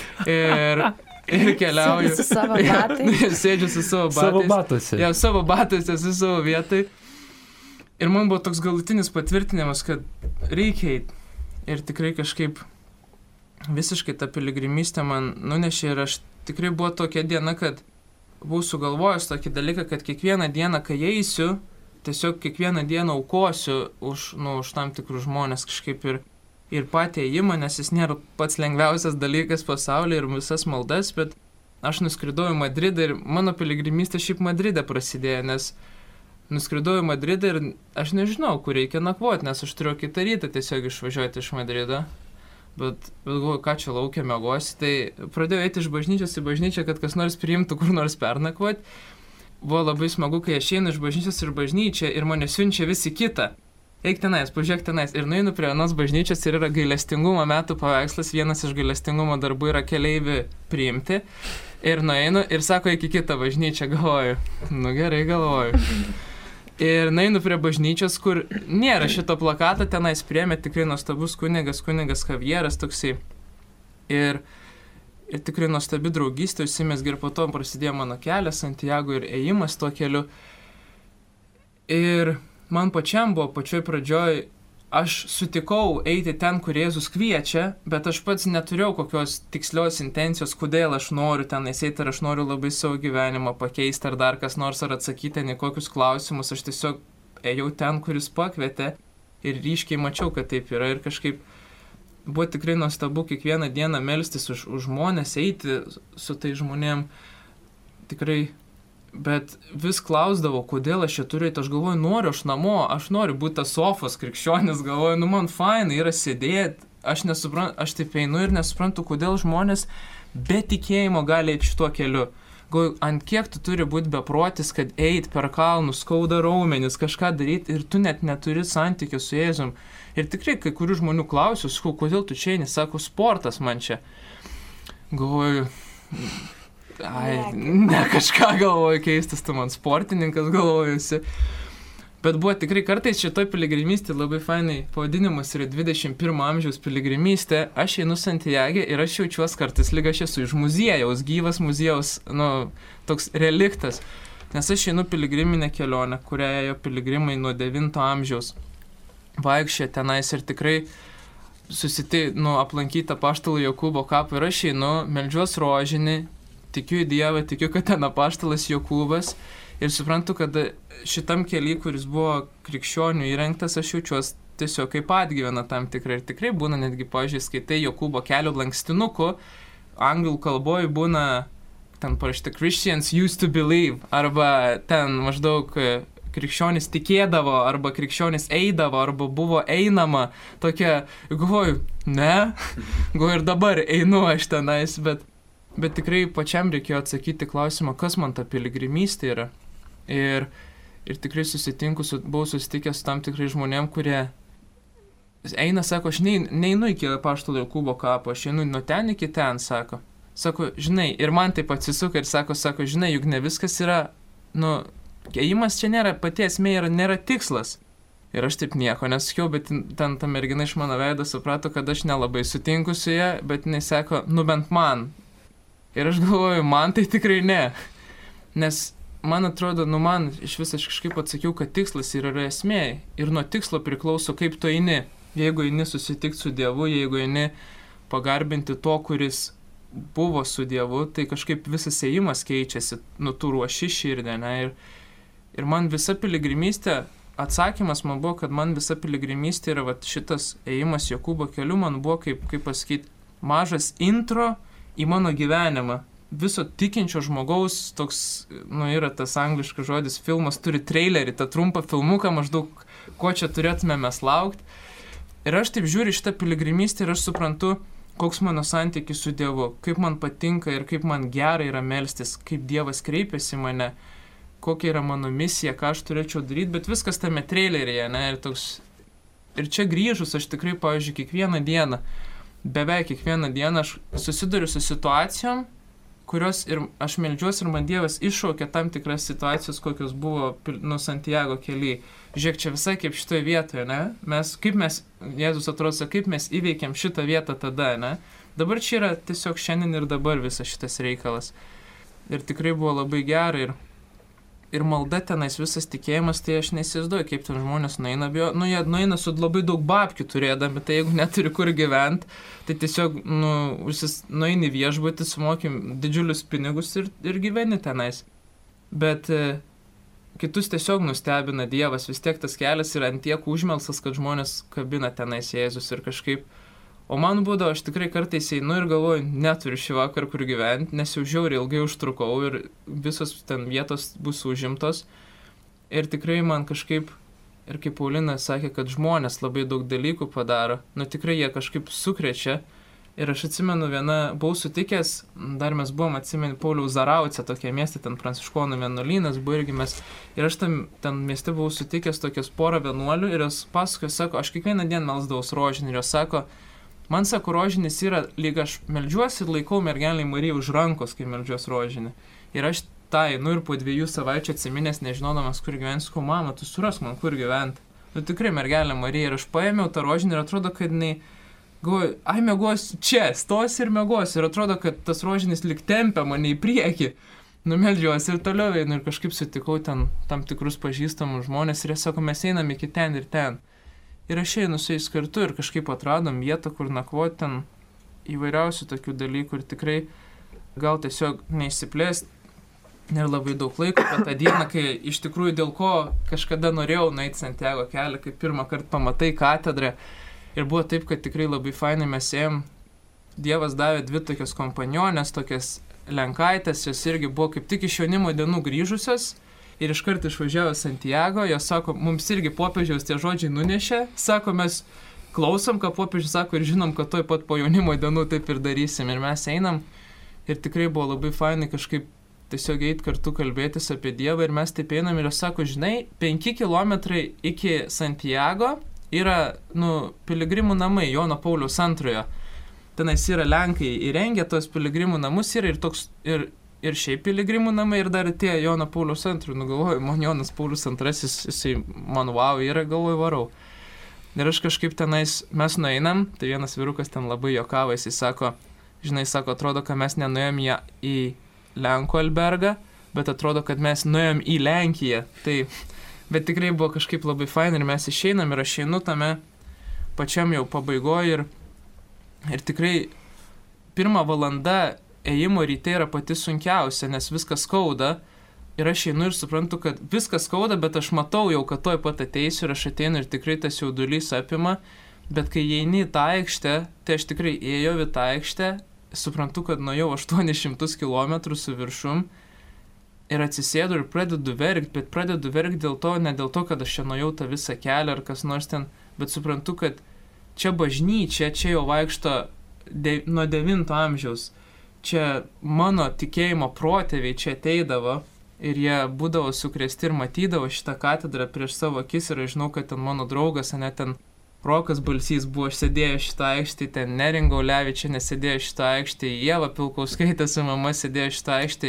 Ir keliauju. Sėdžiu su savo batais. Sėdžiu su savo batais. Savo batuose. Ja, savo batuose, su savo vietai. Ir man buvo toks galutinis patvirtinimas, kad reikia eiti. Ir tikrai kažkaip visiškai ta piligrimystė man nunešė ir aš tikrai buvo tokia diena, kad buvau sugalvojęs tokį dalyką, kad kiekvieną dieną, kai eisiu, tiesiog kiekvieną dieną aukosiu už tam tikrus žmonės kažkaip ir patį ėjimą, nes jis nėra pats lengviausias dalykas pasaulyje ir visas maldas, bet aš nuskridau į Madridą ir mano piligrimystė šiaip Madride prasidėjo, nes nuskridau į Madridą ir aš nežinau, kur reikia nakvoti, nes aš turėjau kitą rytą tiesiog išvažiuoti iš Madrido. Bet galvoju, ką čia laukia miegosi, tai pradėjau eiti iš bažnyčios į bažnyčią, kad kas nors priimtų kur nors pernakvoti. Buvo labai smagu, kai aš einu iš bažnyčios ir bažnyčią ir mane siunčia visi kitą. Eik tenais, pažiūrėk tenais. Ir nueinu prie vienos bažnyčios ir yra gailestingumo metų paveikslas, vienas iš gailestingumo darbų yra keleivį priimti. Ir nueinu ir sako, eik į kitą bažnyčią, galvoju. Gerai, galvoju. Ir nainu prie bažnyčios, kur nėra šito plakato, tenais priėmė tikrai nuostabus kunigas Kavieras toksai. Ir tikrai nuostabi draugystė, užsimezgė ir po to prasidėjo mano kelias, Santiago ir ėjimas tuo keliu. Ir man pačiam buvo pačioj pradžioj, aš sutikau eiti ten, kur Jėzus kviečia, bet aš pats neturėjau kokios tikslios intencijos, kodėl aš noriu ten eiti, ar aš noriu labai savo gyvenimą pakeisti, ar dar kas nors, ar atsakyti į kokius klausimus. Aš tiesiog ėjau ten, kuris pakvietė ir ryškiai mačiau, kad taip yra. Ir kažkaip buvo tikrai nuostabu kiekvieną dieną melstis už žmonės, eiti su tai žmonėm. Tikrai. Bet vis klausdavo, kodėl aš čia turiu, aš galvoju, noriu aš namo, aš noriu būti tas sofos krikščionis, galvoju, man fainai yra sėdėti, aš taip einu ir nesuprantu, kodėl žmonės be tikėjimo gali eiti šituo keliu. Galvoju, ant kiek tu turi būti beprotis, kad eiti per kalnus, skauda raumenis, kažką daryti ir tu net neturi santykio su Jėzum. Ir tikrai kai kurių žmonių klausiu, kodėl tu čia eini, sako, sportas man čia. Galvoju, ne kažką galvoju keistas, tu man sportininkas galvojusi. Bet buvo tikrai kartais šitoj piligrimystė labai fainai, pavadinimas yra 21 amžiaus piligrimystė. Aš einu Santiagė ir aš jaučiuos kartais lyg aš esu iš muziejaus, gyvas muziejaus, toks reliktas. Nes aš einu piligriminę kelionę, kurią ėjo piligrimai nuo 9 amžiaus. Vaikščia tenais ir tikrai aplankyti apaštalo Jokūbo kapą ir aš einu, meldžiuos rožinį, tikiu į Dievą, tikiu, kad ten apaštalas Jokūbas ir suprantu, kad šitam keliui, kuris buvo krikščionių įrengtas, aš jaučiuos tiesiog kaip atgyvena tam tikrai. Ir tikrai būna netgi, pavyzdžiui, skaitai Jokūbo kelio lankstinuku, anglų kalboje būna ten parašyta Christians used to believe, arba ten maždaug krikščionis tikėdavo, arba krikščionis eidavo, arba buvo einama. Tokia, galvoju, ne, galvoju ir dabar einu aš tenais, bet tikrai pačiam reikėjo atsakyti klausimą, kas man ta piligrimystė yra. Ir tikrai buvau susitikęs su tam tikrai žmonėm, kurie eina, sako, aš neinu iki apaštalo Jokūbo kapo, aš einu nuo ten iki ten, sako. Sako, žinai, ir man taip atsisuka ir sako, žinai, juk ne viskas yra, ėjimas čia nėra, pati esmė nėra tikslas. Ir aš taip nieko nesakiau, bet ten ta mergina iš mano veido suprato, kad aš nelabai sutinku su ja, bet jinai sako, bent man. Ir aš galvoju, man tai tikrai ne. Nes man atrodo, man iš vis aš kažkaip atsakiau, kad tikslas yra esmė. Ir nuo tikslo priklauso, kaip tu eini. Jeigu eini susitikti su Dievu, jeigu eini pagarbinti to, kuris buvo su Dievu, tai kažkaip visas ėjimas keičiasi, tu ruoši širdį, ne? Ir man visa piligrimystė, atsakymas man buvo, kad man visa piligrimystė yra šitas ėjimas Jokūbo keliu, man buvo, kaip pasakyti, mažas intro į mano gyvenimą. Viso tikinčio žmogaus toks, yra tas angliškas žodis, filmas turi trailerį, tą trumpą filmuką, maždaug ko čia turėtume mes laukti. Ir aš taip žiūriu šitą piligrimystę ir aš suprantu, koks mano santykis su Dievu, kaip man patinka ir kaip man gerai yra melstis, kaip Dievas kreipiasi mane, kokia yra mano misija, ką aš turėčiau daryti, bet viskas tame traileryje, ne, ir čia grįžus aš tikrai, pavyzdžiui, kiekvieną dieną, beveik kiekvieną dieną aš susiduriu su situacijom, kurios ir aš meldžiuosi ir man Dievas iššaukia tam tikras situacijas, kokios buvo Santiago kely. Žiūrėk, čia visai kaip šitoje vietoje, ne? Jėzus atrodo, kaip mes įveikėm šitą vietą tada, ne? Dabar čia yra tiesiog šiandien ir dabar visas šitas reikalas. Ir tikrai buvo labai gerai. Ir malda tenais visas tikėjimas, tai aš neįsivaizduoju, kaip ten žmonės nueina. Jie nueina su labai daug babkių turėdami, tai jeigu neturi kur gyventi, tai tiesiog nueini viešbutį, sumokim didžiulius pinigus ir gyveni tenais. Bet kitus tiesiog nustebina Dievas, vis tiek tas kelias yra ant tiek užmelstas, kad žmonės kabina tenais Jėzus ir kažkaip. O man būdavo, aš tikrai kartais einu ir galvoju, neturiu šį vakarą kur gyventi, nes jau žiauriai ilgai užtrukau ir visos ten vietos bus užimtos. Ir tikrai man kažkaip, ir kaip Paulina sakė, kad žmonės labai daug dalykų padaro, tikrai jie kažkaip sukrečia. Ir aš atsimenu buvau sutikęs, dar mes buvom, atsimenu, Pauliaus Zarauce, tokie mieste, ten pranciškonų vienuolynas buvo irgi mes. Ir aš ten mieste buvau sutikęs tokias porą vienuolių ir jos pasakojo, sako, aš kiekvieną dieną melsdavaus rožinį ir jos sako, man sako, rožinis yra, lyg aš meldžiuosi ir laikau mergelei Marijai už rankos, kai meldžiuosi rožinį. Ir aš ir po 2 savaičių atsiminęs, nežinodamas, kur gyventi, sakau, mama, tu surask man, kur gyventi. Tikrai mergelė Marija. Ir aš paėmiau tą rožinį ir atrodo, kad jinai, galvoju, mėgosiu čia, stos ir mėgosiu. Ir atrodo, kad tas rožinis lyg tempia mane į priekį. Meldžiuosi ir toliau einu ir kažkaip sutikau ten tam tikrus pažįstamus žmonės ir jie sako, mes einam iki ten ir ten. Ir aš einu su jais kartu ir kažkaip atradom vietą, kur nakvoti ten įvairiausių tokių dalykų ir tikrai gal tiesiog neišsiplėst, nėra labai daug laiko, bet tą dieną, kai iš tikrųjų dėl ko kažkada norėjau nueiti Santiago kelią, kai pirmą kartą pamatai katedrą ir buvo taip, kad tikrai labai fainai mes ėjom, Dievas davė 2 tokias kompanionės, tokias lenkaitės, jos irgi buvo kaip tik iš jaunimo dienų grįžusios. Ir iškart išvažiavo Santiago, jos sako, mums irgi popiežiaus tie žodžiai nunešė, sako, mes klausom, ką popiežius sako ir žinom, kad toj pat po jaunimo dienų taip ir darysim. Ir mes einam ir tikrai buvo labai fainai kažkaip tiesiog eit kartu kalbėtis apie Dievą ir mes taip einam ir jos sako, žinai, 5 kilometrai iki Santiago yra, piligrimų namai Jono Pauliaus II. Tenais yra Lenkai įrengę tos piligrimų namus yra ir toks ir šiaip piligrimų namai ir dar tie Jono Pauliaus II, galvoju, man Jonas Paulius II, jisai man yra, galvoju, varau. Ir aš kažkaip tenais, mes nueinam, tai vienas vyrukas ten labai juokavo, jisai sako, atrodo, kad mes nenuėjom į Lenkų albergą, bet atrodo, kad mes nuėjom į Lenkiją. Bet tikrai buvo kažkaip labai fain ir mes išeinam ir aš einu tame pačiam jau pabaigoje ir tikrai 1 valanda ėjimo ryte yra pati sunkiausia, nes viskas skauda ir aš einu ir suprantu, kad viskas skauda, bet aš matau jau, kad toj pat ateisiu ir aš ateinu ir tikrai tas jaudulys apima, bet kai eini į tą aikštę, tai aš tikrai ėjau į tą aikštę, suprantu, kad nuėjau 800 km su viršum ir atsisėdu ir pradedu verkti, bet pradedu verkti ne dėl to, kad aš čia nuėjau tą visą kelią ar kas nors ten, bet suprantu, kad čia bažnyčia, čia jau vaikšto nuo 9 amžiaus. Čia mano tikėjimo protėviai čia ateidavo ir jie būdavo sukrėsti ir matydavo šitą katedrą prieš savo akis ir aš žinau, kad ten mano draugas, ten Rokas Balsys buvo, aš sėdėjau šitą aikštį, ten Neringa Ulevičienė sėdėjo šitą aikštį, Ieva Pilkauskaitė su mama sėdėjo šitą aikštį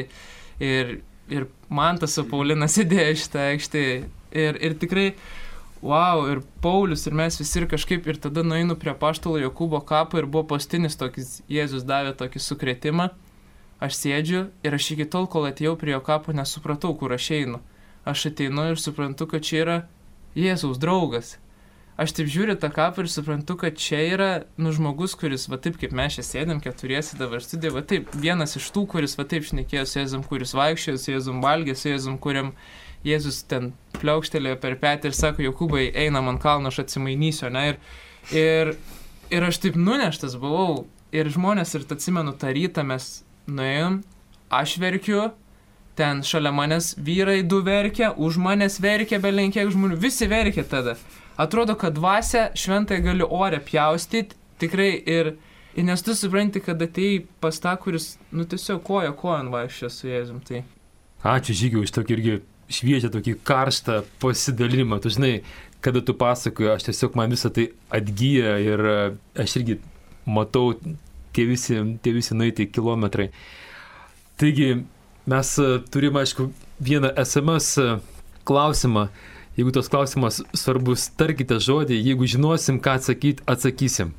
ir Mantas su Paulina sėdėjo šitą aikštį ir tikrai, wow, ir Paulius, ir mes visi ir kažkaip, ir tada nueinu prie apaštalo Jokūbo kapo ir buvo pastinis tokis, Jėzus davė tokį sukrėtimą, aš sėdžiu ir aš iki tol, kol atėjau prie jo kapo, nesupratau, kur aš einu. Aš ateinu ir suprantu, kad čia yra Jėzaus draugas. Aš taip žiūriu tą kapą ir suprantu, kad čia yra, žmogus, kuris, va taip kaip mes čia sėdėm, keturiesi dabar studiją, va taip, vienas iš tų, kuris va taip šnekėjo su Jėzum, kuris vaikščiojo, su Jėzum valgė, su Jėzum, kuriam Jėzus ten pliaukštelėjo per petį ir sako, Jokūbai, einam ant kalno, aš atsimainysiu, ne? Ir aš taip nuneštas buvau. Ir žmonės, ir atsimenu, tą rytą mes nuėjom, aš verkiu, ten šalia manęs vyrai du verkia, už manęs verkia belenkiek žmonių, visi verkia tada. Atrodo, kad dvasią šventąją gali ore pjaustyti, tikrai, ir nes tu supranti, kad atėjai pas tą, kuris, tiesiog kojon vaikščio su Jėzum. Tai. Ačiū Žygiui už tokį irgi šviežią, tokį karštą pasidalinimą. Tu žinai, kada tu pasakoji, aš tiesiog man visą tai atgyja ir aš irgi matau tie visi nueiti kilometrai. Taigi, mes turime, aišku, vieną SMS klausimą. Jeigu tos klausimas svarbus, tarkite žodį, jeigu žinosim, ką atsakyti, atsakysim.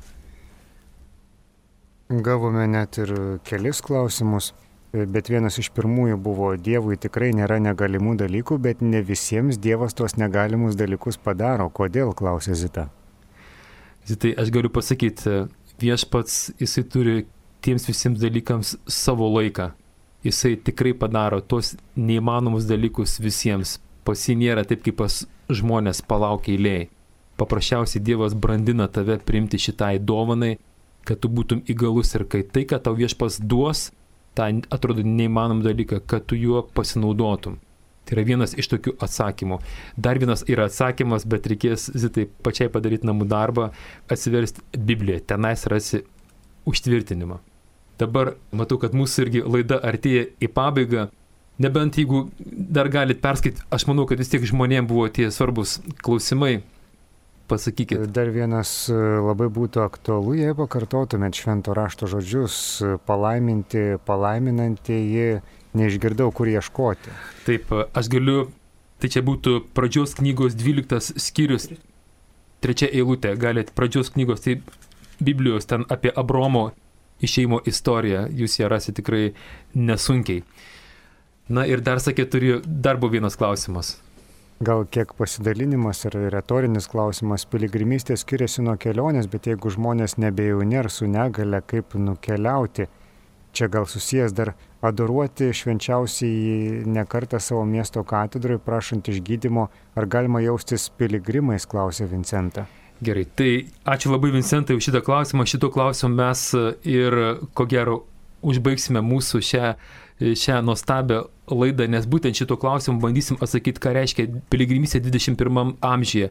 Gavome net ir kelis klausimus, bet vienas iš pirmųjų buvo: Dievui tikrai nėra negalimų dalykų, bet ne visiems Dievas tuos negalimus dalykus padaro. Kodėl, klausė Zita. Zitai, aš galiu pasakyti, Viešpats, jisai turi tiems visiems dalykams savo laiką. Jisai tikrai padaro tos neįmanomus dalykus visiems. Pas jį nėra taip, kaip pas žmonės palaukia eilėj. Paprasčiausiai Dievas brandina tave priimti šitai dovanai, kad tu būtum įgalus ir kai tai, kad tau Viešpats duos, tą atrodo neįmanomą dalyką, kad tu juo pasinaudotum. Tai yra vienas iš tokių atsakymų. Dar vienas yra atsakymas, bet reikės Zitai pačiai padaryti namų darbą, atsiversti Bibliją, tenais rasi užtvirtinimą. Dabar matau, kad mūsų irgi laida artėja į pabaigą. Nebent jeigu dar galit perskaityti, aš manau, kad vis tiek žmonėms buvo tie svarbus klausimai. Pasakykit. Dar vienas labai būtų aktualu, jei pakartotumėt švento rašto žodžius: palaiminti, palaiminantieji, neišgirdau, kur ieškoti. Taip, aš galiu, tai čia būtų pradžios knygos 12 skyrius, 3 eilutė, galit pradžios knygos, tai Biblijos ten apie Abraomo išėjimo istoriją, jūs ją rasite tikrai nesunkiai. Na ir dar sakė, dar buvo vienas klausimas. Gal kiek pasidalinimas ir retorinis klausimas: piligrimystė skiriasi nuo kelionės, bet jeigu žmonės nebejauni ar su negale, kaip nukeliauti? Čia gal susijęs dar adoruoti švenčiausiai ne kartą savo miesto katedroje, prašant išgydymo, ar galima jaustis piligrimais, klausė Vincenta. Gerai, tai ačiū labai Vincentai už šitą klausimą. Šito klausimą mes ir ko gero užbaigsime mūsų šią nuostabią laidą, nes būtent šito klausimu bandysim atsakyti, ką reiškia piligrimystė 21 amžiuje.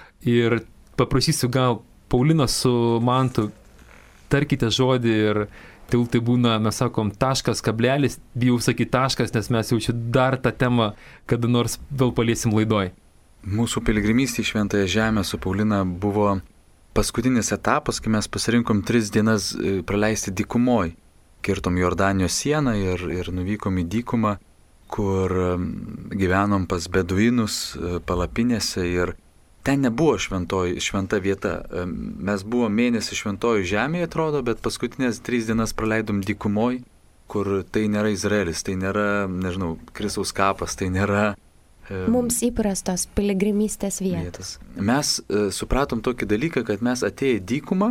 Ir paprašysiu gal Pauliną su Mantu, tarkite žodį ir tai būna, mes sakom, taškas, kablelis, bijau sakyti taškas, nes mes jau čia dar tą temą kada nors vėl paliesim laidoj. Mūsų piligrimystė į Šventąją Žemę su Paulina buvo paskutinis etapas, kai mes pasirinkom 3 dienas praleisti dykumoj. Kirtom Jordanijos sieną ir nuvykom į dykumą, kur gyvenom pas beduinus palapinėse ir ten nebuvo šventa vieta. Mes buvom mėnesį šventojų žemėje, atrodo, bet paskutinės 3 dienas praleidom dykumoj, kur tai nėra Izraelis, tai nėra, nežinau, Kristaus kapas, tai nėra mums įprastos piligrimystės vietos. Mes supratom tokį dalyką, kad mes atėję į dykumą,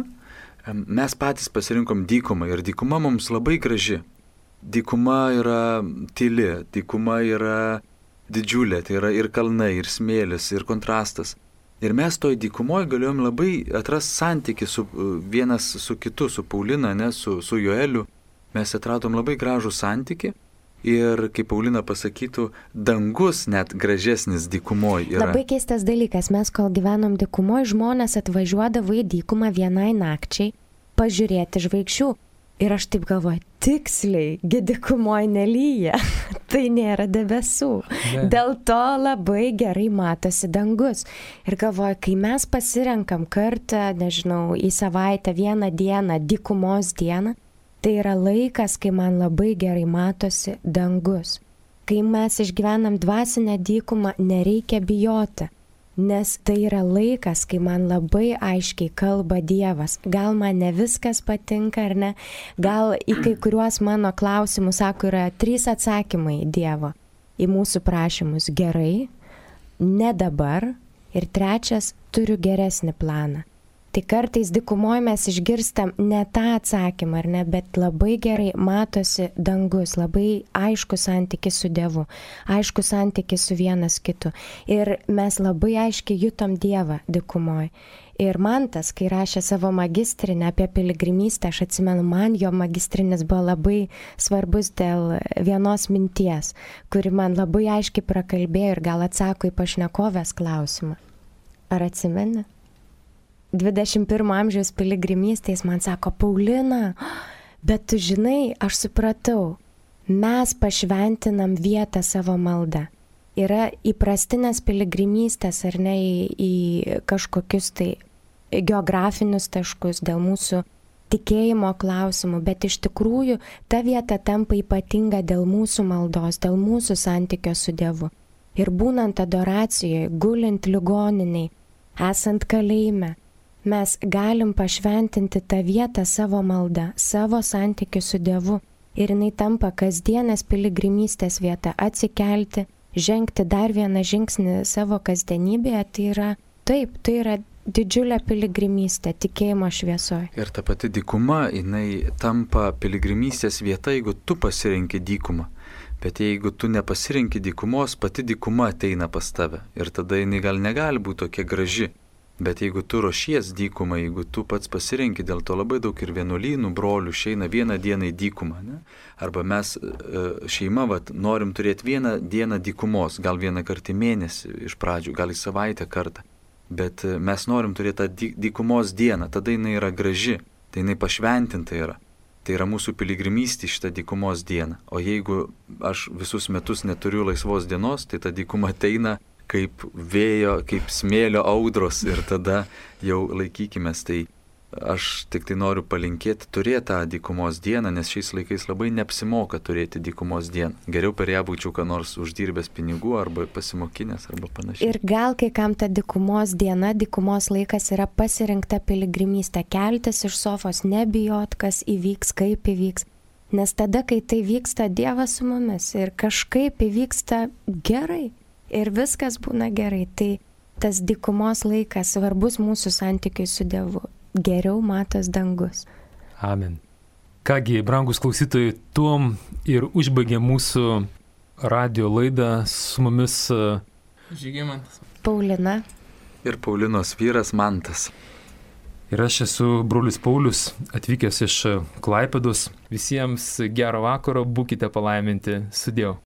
mes patys pasirinkom dykumą ir dykuma mums labai graži. Dykuma yra tyli, dykuma yra didžiulė, tai yra ir kalnai, ir smėlis, ir kontrastas. Ir mes toj dykumoje galėjom labai atrasti santykį vienas su kitu, su Paulina, su Joeliu. Mes atradom labai gražų santykį. Ir, kaip Paulina pasakytų, dangus net gražesnis dykumoje yra. Labai keistas dalykas, mes kol gyvenom dykumoje, žmonės atvažiuodavo į dykumą vienai nakčiai pažiūrėti žvaigždžių. Ir aš taip galvoju, tiksliai, dykumoje nelyja, tai nėra debesų. Dėl to labai gerai matosi dangus. Ir galvoju, kai mes pasirenkam kartą, nežinau, į savaitę, vieną dieną, dykumos dieną, tai yra laikas, kai man labai gerai matosi dangus. Kai mes išgyvenam dvasinę dykumą, nereikia bijoti. nes tai yra laikas, kai man labai aiškiai kalba Dievas. Gal man ne viskas patinka ar ne, gal į kai kuriuos mano klausimus, sako, yra 3 atsakymai Dievo į mūsų prašymus: gerai, ne dabar, ir 3, turiu geresnį planą. Tai kartais dykumoje mes išgirstam ne tą atsakymą, ar ne, bet labai gerai matosi dangus, labai aiškus santykis su Dievu, aiškus santykis su vienas kitu. Ir mes labai aiškiai jutom Dievą dykumoje. Ir Mantas, kai rašė savo magistrinę apie piligrimystę, aš atsimenu, man jo magistrinis buvo labai svarbus dėl vienos minties, kuri man labai aiškiai prakalbėjo ir gal atsako į pašnekovės klausimą. Ar atsimeni? 21 amžiaus piligrimystės man sako: Paulina, bet tu žinai, aš supratau, mes pašventinam vietą savo maldą. Yra įprastinės piligrimystės ar ne į kažkokius tai geografinius taškus dėl mūsų tikėjimo klausimų, bet iš tikrųjų ta vieta tampa ypatinga dėl mūsų maldos, dėl mūsų santykio su Dievu. Ir būnant adoracijoje, gulint ligoniniai, esant kalėjime, mes galim pašventinti tą vietą savo maldą, savo santykių su Dievu. Ir jinai tampa kasdienės piligrimystės vieta, atsikelti, žengti dar vieną žingsnį savo kasdienybėje. Tai yra didžiulė piligrimystė tikėjimo šviesoje. Ir ta pati dykuma, jinai tampa piligrimystės vieta, jeigu tu pasirenki dykumą. Bet jeigu tu nepasirenki dykumos, pati dykuma ateina pas tave. Ir tada jinai negali būti tokia graži. Bet jeigu tu ruošies dykumą, jeigu tu pats pasirenki, dėl to labai daug ir vienuolynų brolių išeina vieną dieną į dykumą. Ne? Arba mes šeima norim turėti vieną dieną dykumos, gal vieną kartą į mėnesį iš pradžių, gal į savaitę kartą. Bet mes norim turėti tą dykumos dieną, tada jinai yra graži, tai jinai pašventinta yra. Tai yra mūsų piligrimystė šitą dykumos dieną. O jeigu aš visus metus neturiu laisvos dienos, tai ta dykuma ateina kaip vėjo, kaip smėlio audros ir tada jau laikykimės. Tai aš tik tai noriu palinkėti turėti tą dykumos dieną, nes šiais laikais labai neapsimoka turėti dykumos dieną. Geriau per ją būčiau ką nors uždirbęs pinigų arba pasimokinęs arba panašiai. Ir gal kai kam ta dykumos diena, dykumos laikas yra pasirinkta piligrimystė, keltis iš sofos, nebijot, kas įvyks, kaip įvyks. Nes tada, kai tai vyksta, Dievas su mumis ir kažkaip įvyksta gerai. Ir viskas būna gerai. Tai tas dykumos laikas svarbus mūsų santykiui su Dievu. Geriau matos dangus. Amen. Kągi, brangus klausytojai, tuom ir užbaigė mūsų radio laidą. Su mumis Žygimantas, Paulina ir Paulinos vyras Mantas. Ir aš esu brolis Paulius, atvykęs iš Klaipėdos. Visiems gero vakaro, būkite palaiminti. Sudie.